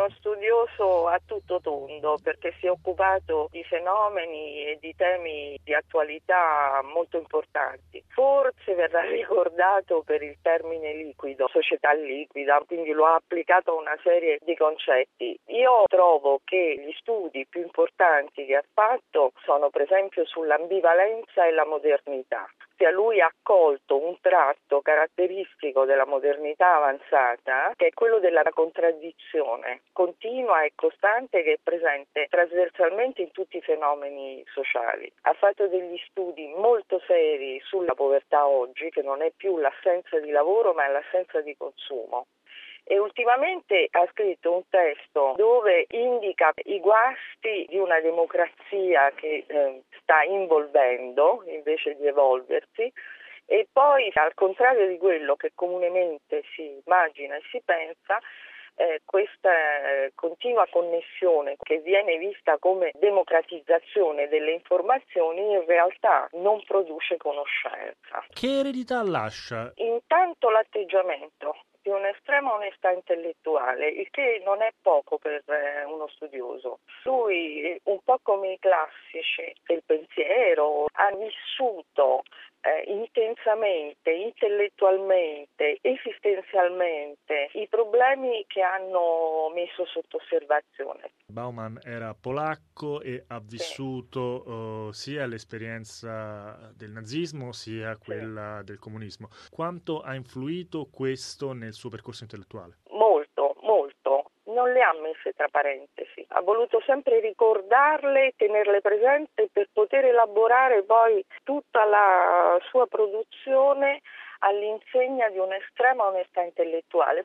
uno studioso a tutto tondo perché si è occupato di fenomeni e di temi di attualità molto importanti. Forse verrà ricordato per il termine liquido, società liquida, quindi lo ha applicato a una serie di concetti. Io trovo che gli studi più importanti che ha fatto sono per esempio sull'ambivalenza e la modernità. Lui ha colto un tratto caratteristico della modernità avanzata, che è quello della contraddizione continua e costante, che è presente trasversalmente in tutti i fenomeni sociali. Ha fatto degli studi molto seri sulla povertà oggi, che non è più l'assenza di lavoro ma è l'assenza di consumo. E ultimamente ha scritto un testo dove indica i guasti di una democrazia che sta involvendo invece di evolversi, e poi al contrario di quello che comunemente si immagina e si pensa, questa continua connessione che viene vista come democratizzazione delle informazioni in realtà non produce conoscenza. Che eredità lascia? Intanto l'atteggiamento di un'estrema onestà intellettuale, il che non è poco per uno studioso. Lui, un po' come i classici del pensiero, ha vissuto intensamente, intellettualmente, esistenzialmente i problemi che hanno messo sotto osservazione. Bauman era polacco e ha vissuto sia l'esperienza del nazismo sia quella del comunismo. Quanto ha influito questo nel suo percorso intellettuale? Molto, molto. Non le ha messe tra parentesi. Ha voluto sempre ricordarle, tenerle presenti per poter elaborare poi tutta la sua produzione all'insegna di un'estrema onestà intellettuale.